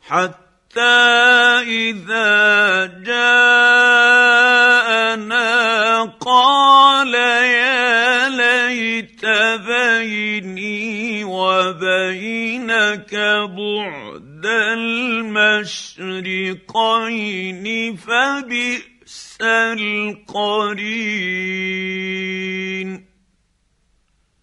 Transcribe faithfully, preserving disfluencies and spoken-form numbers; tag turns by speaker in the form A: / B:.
A: حتى إذا جاءنا قال يا ليت بيني وبينك بعد المشرقين فبئس القرين.